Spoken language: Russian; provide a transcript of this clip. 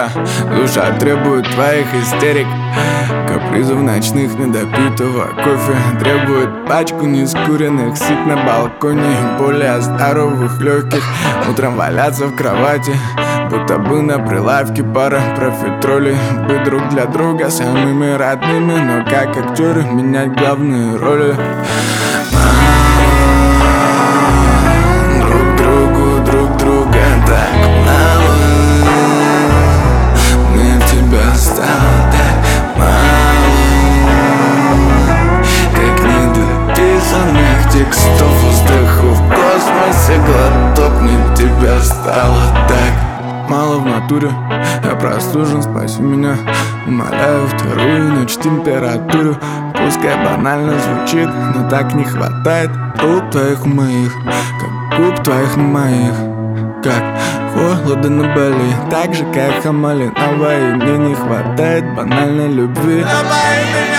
Душа требует твоих истерик, капризов ночных, недопитого кофе. Требует пачку нескуренных сик на балконе, более здоровых легких. Утром валяться в кровати, будто бы на прилавке пара профитролей. Быть друг для друга самыми родными, но как актеры менять главные роли. Друг друга так мало. Мне тебя стало так мало, как недописанных текстов, вздохов в космосе глоток. Мне тебя стало так мало в натуре. Я простужен, спаси меня. Умоляю вторую ночь температуру. Пускай банально звучит, но так не хватает рук твоих у моих, как губ твоих на моих. Как холодно на Бали, так же как Хамали на Ваи. Мне не хватает банальной любви.